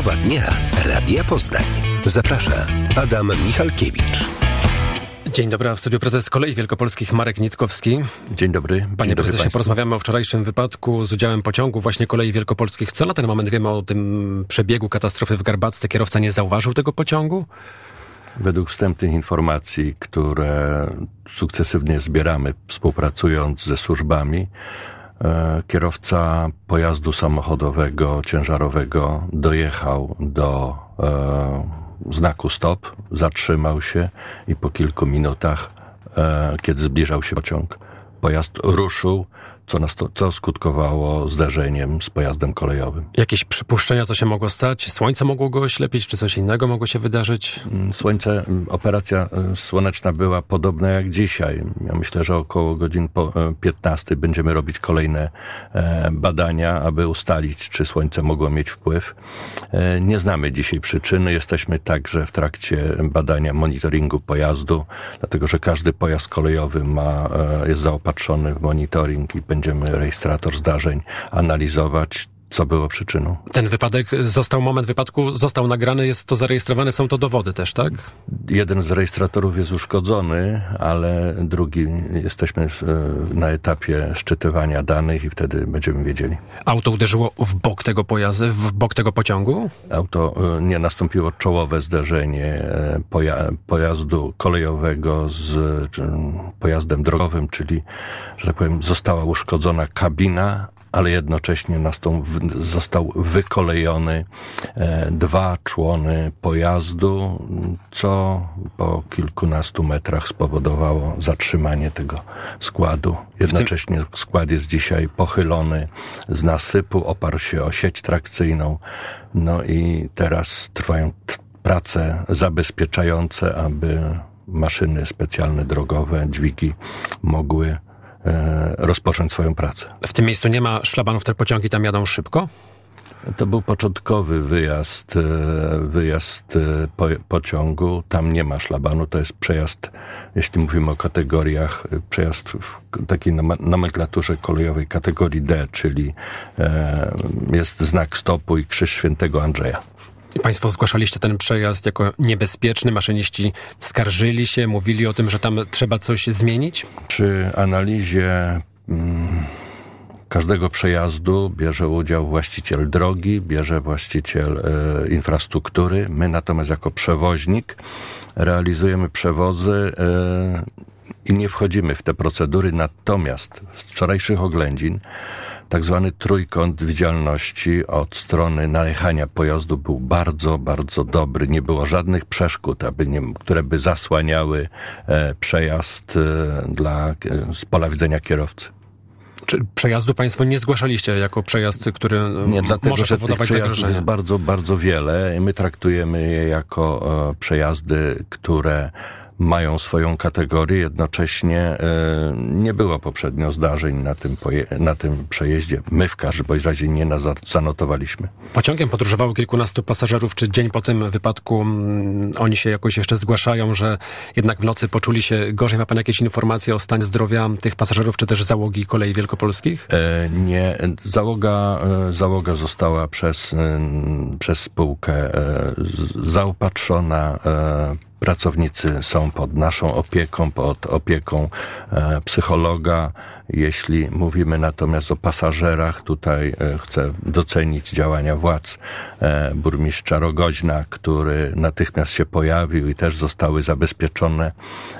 Rozmowa dnia Radia Poznań. Zaprasza Adam Michalkiewicz. Dzień dobry, a w studiu prezes Kolei Wielkopolskich Marek Nitkowski. Dzień dobry. Panie prezesie, porozmawiamy o wczorajszym wypadku z udziałem pociągu właśnie Kolei Wielkopolskich. Co na ten moment wiemy o tym przebiegu katastrofy w Garbacce? Kierowca nie zauważył tego pociągu? Według wstępnych informacji, które sukcesywnie zbieramy, współpracując ze służbami, kierowca pojazdu samochodowego, ciężarowego dojechał do znaku stop, zatrzymał się i po kilku minutach, kiedy zbliżał się pociąg, pojazd ruszył, co skutkowało zderzeniem z pojazdem kolejowym. Jakieś przypuszczenia, co się mogło stać? Słońce mogło go oślepić, czy coś innego mogło się wydarzyć? Operacja słoneczna była podobna jak dzisiaj. Ja myślę, że około godzin 15 będziemy robić kolejne badania, aby ustalić, czy słońce mogło mieć wpływ. Nie znamy dzisiaj przyczyny. Jesteśmy także w trakcie badania monitoringu pojazdu, dlatego że każdy pojazd kolejowy jest zaopatrzony w monitoring i będziemy rejestrator zdarzeń analizować, co było przyczyną. Ten wypadek moment wypadku został nagrany, jest to zarejestrowane, są to dowody też, tak? Jeden z rejestratorów jest uszkodzony, ale drugi jesteśmy na etapie szczytywania danych i wtedy będziemy wiedzieli. Auto uderzyło w bok tego pociągu? Nie nastąpiło czołowe zderzenie pojazdu kolejowego z pojazdem drogowym, czyli, że tak powiem, została uszkodzona kabina, ale jednocześnie został wykolejony 2 człony pojazdu, co po kilkunastu metrach spowodowało zatrzymanie tego składu. Jednocześnie skład jest dzisiaj pochylony z nasypu, oparł się o sieć trakcyjną, no i teraz trwają prace zabezpieczające, aby maszyny specjalne drogowe, dźwigi mogły rozpocząć swoją pracę. W tym miejscu nie ma szlabanów, te pociągi tam jadą szybko? To był początkowy wyjazd pociągu. Tam nie ma szlabanu. To jest przejazd, jeśli mówimy o kategoriach, przejazd w takiej nomenklaturze kolejowej kategorii D, czyli jest znak stopu i krzyż Świętego Andrzeja. I państwo zgłaszaliście ten przejazd jako niebezpieczny, maszyniści skarżyli się, mówili o tym, że tam trzeba coś zmienić? Przy analizie każdego przejazdu bierze udział właściciel drogi, bierze właściciel infrastruktury. My natomiast jako przewoźnik realizujemy przewozy i nie wchodzimy w te procedury. Natomiast z wczorajszych oględzin tak zwany trójkąt widzialności od strony najechania pojazdu był bardzo, bardzo dobry. Nie było żadnych przeszkód, które by zasłaniały przejazd z pola widzenia kierowcy. Czy przejazdu państwo nie zgłaszaliście jako przejazd, który może powodować zagrożenie? Jest bardzo, bardzo wiele. My traktujemy je jako przejazdy, które mają swoją kategorię. Jednocześnie nie było poprzednio zdarzeń na tym przejeździe. My w każdym razie nie zanotowaliśmy. Pociągiem podróżowało kilkunastu pasażerów. Czy dzień po tym wypadku oni się jakoś jeszcze zgłaszają, że jednak w nocy poczuli się gorzej? Ma pan jakieś informacje o stanie zdrowia tych pasażerów, czy też załogi Kolei Wielkopolskich? Nie. Załoga została przez spółkę zaopatrzona. Pracownicy są pod naszą opieką, pod opieką psychologa. Jeśli mówimy natomiast o pasażerach, tutaj chcę docenić działania władz burmistrza Rogoźna, który natychmiast się pojawił i też zostały zabezpieczone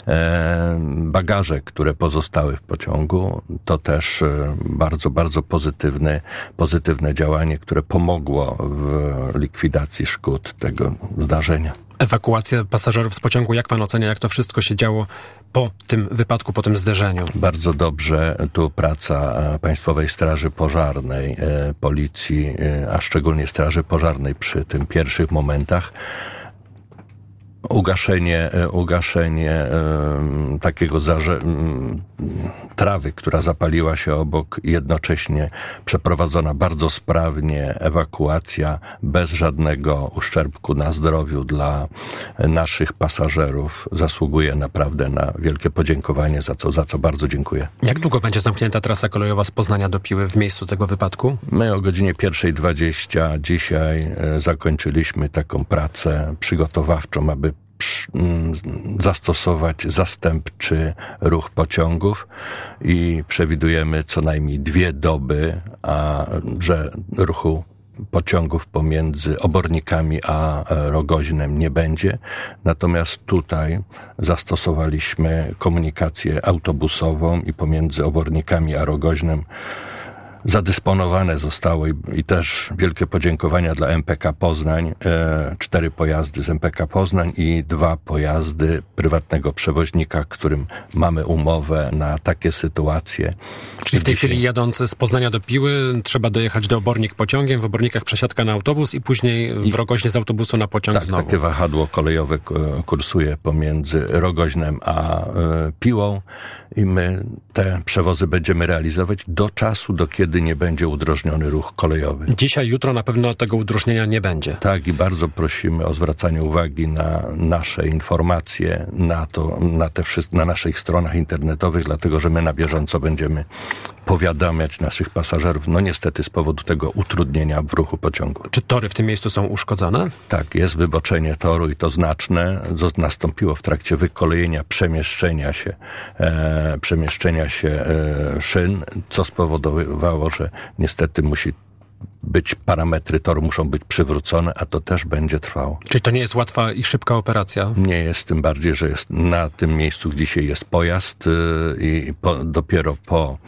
bagaże, które pozostały w pociągu. To też bardzo, bardzo pozytywne działanie, które pomogło w likwidacji szkód tego zdarzenia. Ewakuacja pasażerów z pociągu, jak pan ocenia, jak to wszystko się działo po tym wypadku, po tym zderzeniu? Bardzo dobrze. Tu praca Państwowej Straży Pożarnej, Policji, a szczególnie Straży Pożarnej przy tym pierwszych momentach. ugaszenie takiego trawy, która zapaliła się obok, jednocześnie przeprowadzona bardzo sprawnie ewakuacja, bez żadnego uszczerbku na zdrowiu dla naszych pasażerów, zasługuje naprawdę na wielkie podziękowanie, za co bardzo dziękuję. Jak długo będzie zamknięta trasa kolejowa z Poznania do Piły w miejscu tego wypadku? My o godzinie 1:20 dzisiaj zakończyliśmy taką pracę przygotowawczą, aby zastosować zastępczy ruch pociągów i przewidujemy co najmniej 2 doby, że ruchu pociągów pomiędzy Obornikami a Rogoźnem nie będzie. Natomiast tutaj zastosowaliśmy komunikację autobusową i pomiędzy Obornikami a Rogoźnem zadysponowane zostało i też wielkie podziękowania dla MPK Poznań. 4 pojazdy z MPK Poznań i 2 pojazdy prywatnego przewoźnika, którym mamy umowę na takie sytuacje. Czyli w tej chwili jadąc z Poznania do Piły trzeba dojechać do Obornik pociągiem, w Obornikach przesiadka na autobus i później w Rogoźnie z autobusu na pociąg znowu. Takie wahadło kolejowe kursuje pomiędzy Rogoźnem a Piłą i my te przewozy będziemy realizować do czasu, do kiedy nie będzie udrożniony ruch kolejowy. Dzisiaj, jutro na pewno tego udrożnienia nie będzie. Tak, i bardzo prosimy o zwracanie uwagi na nasze informacje, na naszych stronach internetowych, dlatego że my na bieżąco będziemy powiadamiać naszych pasażerów, niestety z powodu tego utrudnienia w ruchu pociągu. Czy tory w tym miejscu są uszkodzone? Tak, jest wyboczenie toru i to znaczne. Nastąpiło w trakcie wykolejenia przemieszczenia się szyn, co spowodowało, że niestety parametry toru muszą być przywrócone, a to też będzie trwało. Czyli to nie jest łatwa i szybka operacja? Nie jest, tym bardziej, że jest na tym miejscu, gdzie dzisiaj jest pojazd i dopiero po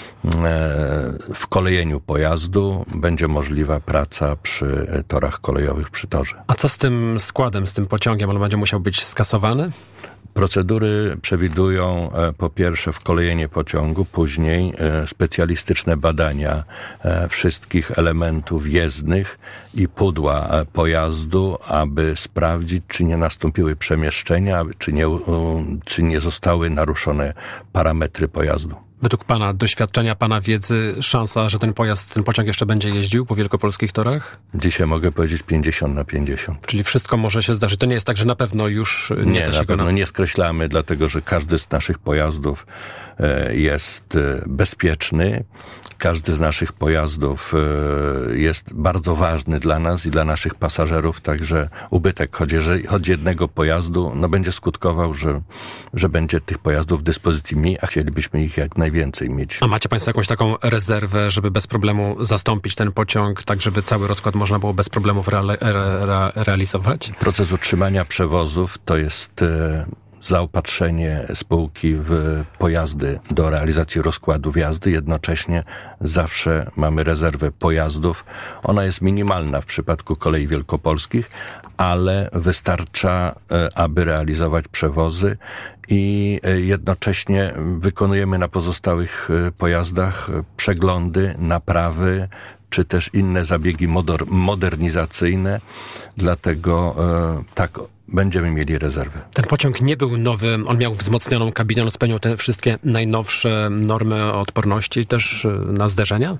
wkolejeniu pojazdu będzie możliwa praca przy torach kolejowych przy torze. A co z tym składem, z tym pociągiem? On będzie musiał być skasowany? Procedury przewidują po pierwsze wkolejenie pociągu, później specjalistyczne badania wszystkich elementów jezdnych i pudła pojazdu, aby sprawdzić, czy nie nastąpiły przemieszczenia, czy nie zostały naruszone parametry pojazdu. Według pana doświadczenia, pana wiedzy, szansa, że ten pociąg jeszcze będzie jeździł po wielkopolskich torach? Dzisiaj mogę powiedzieć 50/50. Czyli wszystko może się zdarzyć. To nie jest tak, że na pewno już nie da się na pewno nie skreślamy, dlatego że każdy z naszych pojazdów jest bezpieczny. Każdy z naszych pojazdów jest bardzo ważny dla nas i dla naszych pasażerów, także ubytek choć jednego pojazdu będzie skutkował, że będzie tych pojazdów w dyspozycji mniej, a chcielibyśmy ich jak najwięcej mieć. A macie państwo jakąś taką rezerwę, żeby bez problemu zastąpić ten pociąg, tak żeby cały rozkład można było bez problemów realizować? Proces utrzymania przewozów to jest zaopatrzenie spółki w pojazdy do realizacji rozkładów jazdy. Jednocześnie zawsze mamy rezerwę pojazdów. Ona jest minimalna w przypadku Kolei Wielkopolskich, ale wystarcza, aby realizować przewozy i jednocześnie wykonujemy na pozostałych pojazdach przeglądy, naprawy, czy też inne zabiegi modernizacyjne. Dlatego tak, będziemy mieli rezerwę. Ten pociąg nie był nowy, on miał wzmocnioną kabinę, on spełniał te wszystkie najnowsze normy odporności też na zderzenia?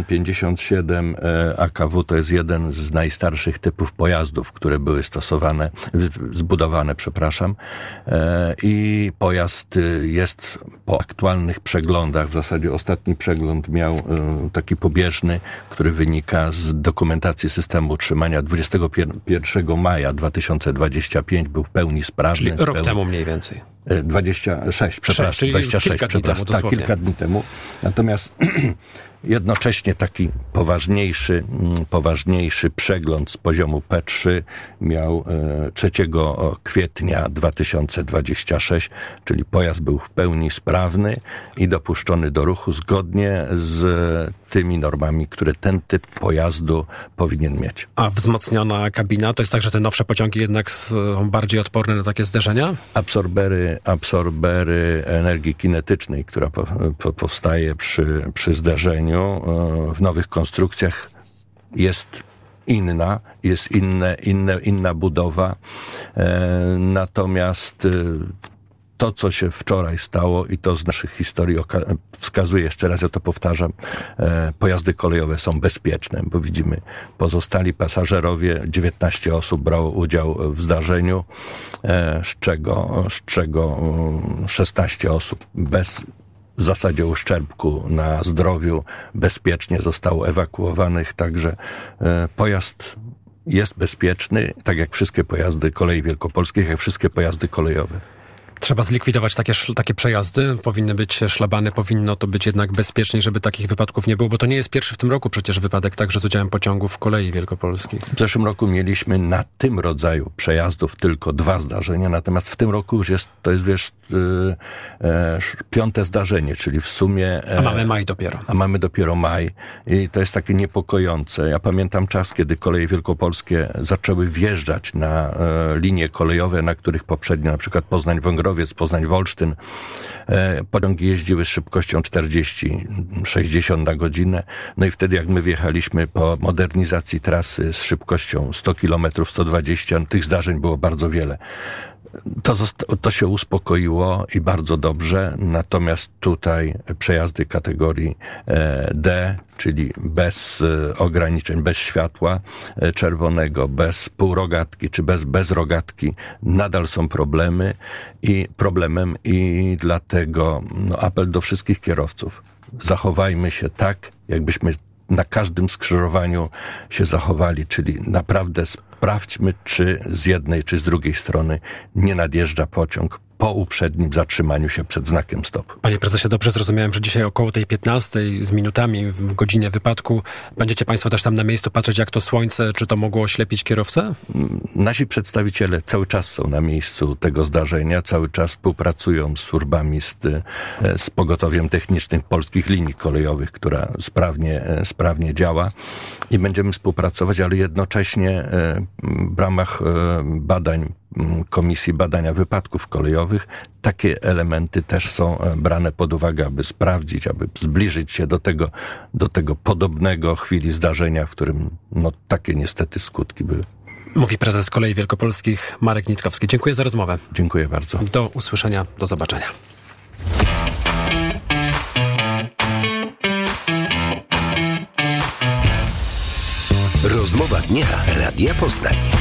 N57 AKW to jest jeden z najstarszych typów pojazdów, które były zbudowane, i pojazd jest po aktualnych przeglądach, w zasadzie ostatni przegląd miał taki pobieżny, który wynika z dokumentacji systemu utrzymania 21 maja 2025 był w pełni sprawny. Czyli rok temu mniej więcej. 26, przepraszam. 26, przepraszam. Tak, kilka dni temu. Natomiast jednocześnie taki poważniejszy przegląd z poziomu P3 miał 3 kwietnia 2026, czyli pojazd był w pełni sprawny i dopuszczony do ruchu zgodnie z tymi normami, które ten typ pojazdu powinien mieć. A wzmocniona kabina, to jest tak, że te nowsze pociągi jednak są bardziej odporne na takie zderzenia? Absorbery energii kinetycznej, która powstaje przy zderzeniu w nowych konstrukcjach, jest inna, jest inna budowa. Natomiast to, co się wczoraj stało i to z naszych historii wskazuje, jeszcze raz ja to powtarzam, pojazdy kolejowe są bezpieczne, bo widzimy, pozostali pasażerowie, 19 osób brało udział w zdarzeniu, z czego 16 osób bez w zasadzie uszczerbku na zdrowiu bezpiecznie zostało ewakuowanych, także pojazd jest bezpieczny, tak jak wszystkie pojazdy Kolei Wielkopolskich, jak wszystkie pojazdy kolejowe. Trzeba zlikwidować takie przejazdy, powinny być szlabany, powinno to być jednak bezpieczniej, żeby takich wypadków nie było, bo to nie jest pierwszy w tym roku przecież wypadek także z udziałem pociągów Kolei Wielkopolskich. W zeszłym roku mieliśmy na tym rodzaju przejazdów tylko 2 zdarzenia, natomiast w tym roku już to jest 5. zdarzenie, czyli w sumie... A mamy maj dopiero. A mamy dopiero maj i to jest takie niepokojące. Ja pamiętam czas, kiedy Koleje Wielkopolskie zaczęły wjeżdżać na linie kolejowe, na których poprzednio, na przykład Poznań-Wągrowiec, Poznań-Wolsztyn, pociągi jeździły z szybkością 40-60 na godzinę. No i wtedy, jak my wjechaliśmy po modernizacji trasy z szybkością 100 km, 120, tych zdarzeń było bardzo wiele. To się uspokoiło i bardzo dobrze, natomiast tutaj przejazdy kategorii D, czyli bez ograniczeń, bez światła czerwonego, bez półrogatki czy bez rogatki, nadal są problemem i dlatego apel do wszystkich kierowców. Zachowajmy się tak, jakbyśmy na każdym skrzyżowaniu się zachowali, czyli naprawdę sprawdźmy, czy z jednej, czy z drugiej strony nie nadjeżdża pociąg po uprzednim zatrzymaniu się przed znakiem stop. Panie prezesie, dobrze zrozumiałem, że dzisiaj około tej 15 z minutami w godzinie wypadku będziecie państwo też tam na miejscu patrzeć, jak to słońce, czy to mogło oślepić kierowcę? Nasi przedstawiciele cały czas są na miejscu tego zdarzenia, cały czas współpracują z służbami, z pogotowiem technicznym polskich linii kolejowych, która sprawnie działa i będziemy współpracować, ale jednocześnie w ramach badań Komisji Badania Wypadków Kolejowych takie elementy też są brane pod uwagę, aby sprawdzić, aby zbliżyć się do tego podobnego chwili zdarzenia, w którym takie niestety skutki były. Mówi prezes Kolei Wielkopolskich Marek Nitkowski. Dziękuję za rozmowę. Dziękuję bardzo. Do usłyszenia, do zobaczenia. Rozmowa dnia Radia Poznań.